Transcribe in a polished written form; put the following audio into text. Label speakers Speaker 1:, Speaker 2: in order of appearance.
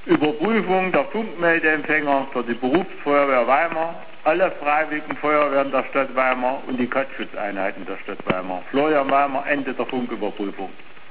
Speaker 1: Überprüfung der Funkmeldeempfänger für die Berufsfeuerwehr Weimar, alle Freiwilligen Feuerwehren der Stadt Weimar und die Katzschutzeinheiten der Stadt Weimar. Florian Weimar, Ende der Funküberprüfung.